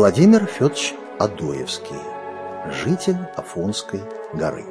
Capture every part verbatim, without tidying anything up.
Владимир Федорович Адоевский, житель Афонской горы.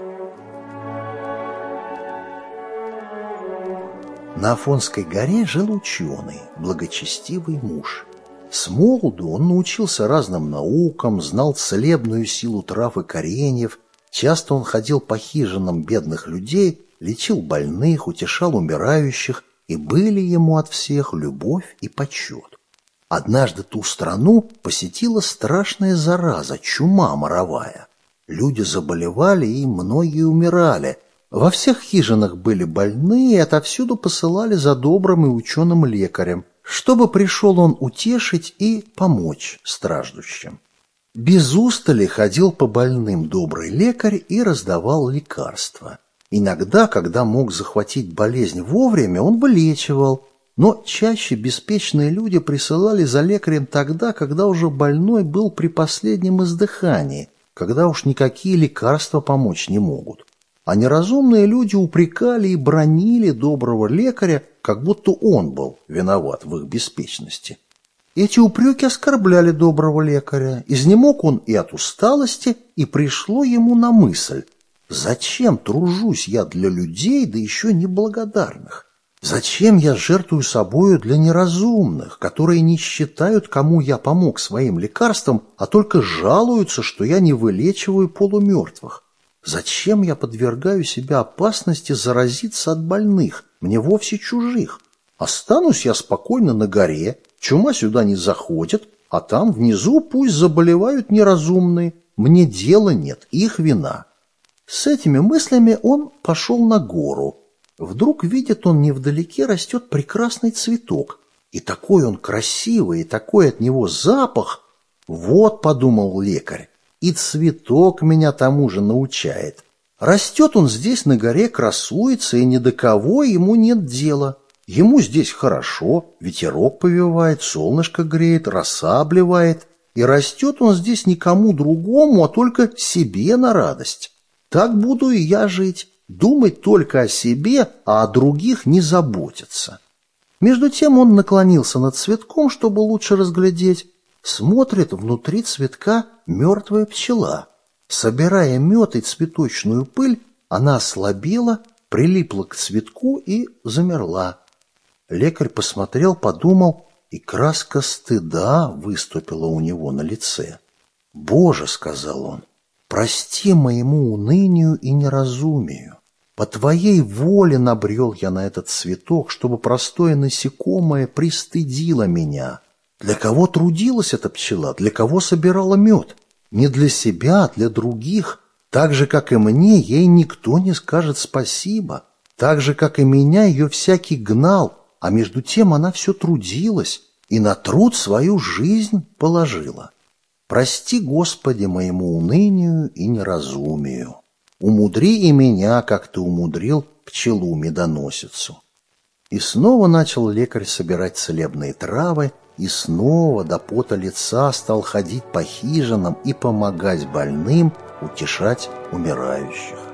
На Афонской горе жил ученый, благочестивый муж. С молоду он научился разным наукам, знал целебную силу трав и кореньев. Часто он ходил по хижинам бедных людей, лечил больных, утешал умирающих, и были ему от всех любовь и почет. Однажды ту страну посетила страшная зараза, чума моровая. Люди заболевали, и многие умирали. Во всех хижинах были больные, и отовсюду посылали за добрым и ученым лекарем, чтобы пришел он утешить и помочь страждущим. Без устали ходил по больным добрый лекарь и раздавал лекарства. Иногда, когда мог захватить болезнь вовремя, он вылечивал, но чаще беспечные люди присылали за лекарем тогда, когда уже больной был при последнем издыхании, когда уж никакие лекарства помочь не могут. А неразумные люди упрекали и бранили доброго лекаря, как будто он был виноват в их беспечности. Эти упреки оскорбляли доброго лекаря. Изнемог он и от усталости, и пришло ему на мысль: зачем тружусь я для людей, да еще неблагодарных? Зачем я жертвую собою для неразумных, которые не считают, кому я помог своим лекарством, а только жалуются, что я не вылечиваю полумертвых? Зачем я подвергаю себя опасности заразиться от больных, мне вовсе чужих? Останусь я спокойно на горе, чума сюда не заходит, а там внизу пусть заболевают неразумные, мне дела нет, их вина. С этими мыслями он пошел на гору. Вдруг видит он, невдалеке растет прекрасный цветок, и такой он красивый, и такой от него запах. Вот, подумал лекарь, и цветок меня тому же научает. Растет он здесь на горе, красуется, и ни до кого ему нет дела. Ему здесь хорошо, ветерок повевает, солнышко греет, роса обливает, и растет он здесь никому другому, а только себе на радость. Так буду и я жить. Думать только о себе, а о других не заботиться. Между тем он наклонился над цветком, чтобы лучше разглядеть. Смотрит, внутри цветка мертвая пчела. Собирая мед и цветочную пыль, она ослабела, прилипла к цветку и замерла. Лекарь посмотрел, подумал, и краска стыда выступила у него на лице. «Боже, — сказал он, — прости моему унынию и неразумию. По твоей воле набрел я на этот цветок, чтобы простое насекомое пристыдило меня. Для кого трудилась эта пчела, для кого собирала мед? Не для себя, а для других. Так же, как и мне, ей никто не скажет спасибо. Так же, как и меня, ее всякий гнал, а между тем она все трудилась и на труд свою жизнь положила. Прости, Господи, моему унынию и неразумию. Умудри и меня, как ты умудрил пчелу-медоносицу». И снова начал лекарь собирать целебные травы, и снова до пота лица стал ходить по хижинам и помогать больным, утешать умирающих.